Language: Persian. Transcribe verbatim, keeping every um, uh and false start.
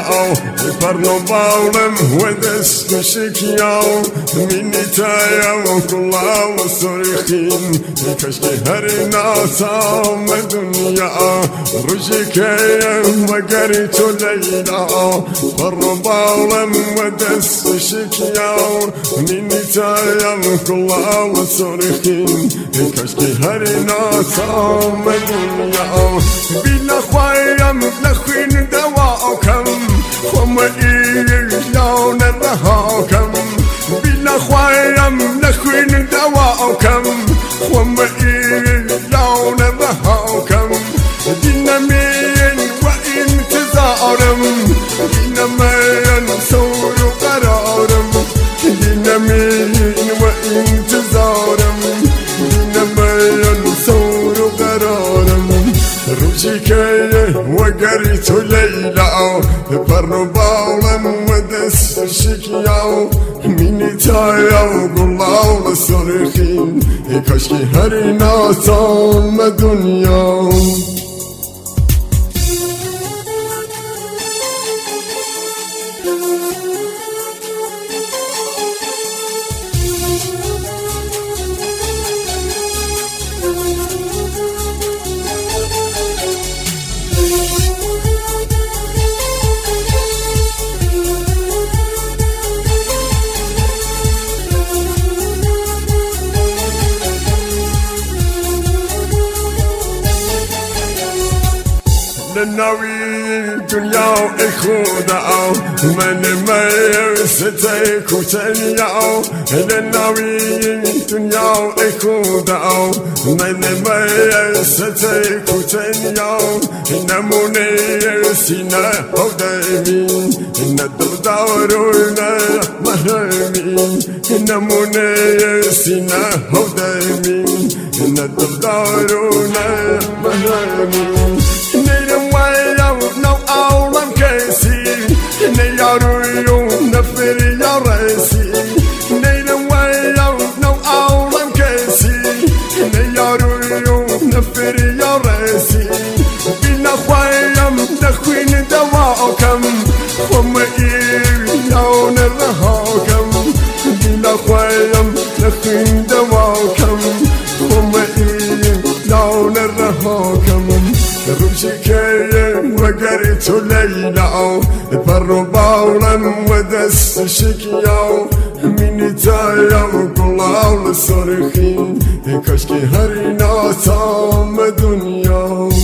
برنو باولم و دست شکیاو مینیتایم کلا و سرخین کشکی هر ناسام دنیا روشی کیم و گری تو لیلا برنو باولم و دست شکیاو مینیتایم کلا و سرخین کشکی هر ناسام دنیا بیلا خوایم نخوین دوا کم خم ایلان رها کم بیلا خوایم نخوین دوا کم خم ایلان رها کم دینمین و انتظارم دینمین سور و قرارم دینمین و انتظارم دینمین سور و قرارم روشی که و گری تو لیلا برنو باولم و دست شکیاو مینی تایاو گلاو سرخین کاشکی هری ناسام دنیا ناوی دنیا ای خدا من میرسته کوتنیا ناوی دنیا ای خدا من میرسته کوتنیا نمونه سینه هودمی ندل دارونه محرمی نمونه سینه هودمی ندل دارونه محرمی Neyaruyum neferi yaresi Neylem veyav nav ağlam kesi Neyaruyum neferi yaresi Bina khwayam nakhwin dawakam Khwama iyawn rahakam Bina khwayam nakhwin dawakam Khwama iyawn rahakam روشكايم وقريت ليلى برو باولم ودس شكياو ميني تايا وقلاو لسرخين كشكي هري ناسام دنيا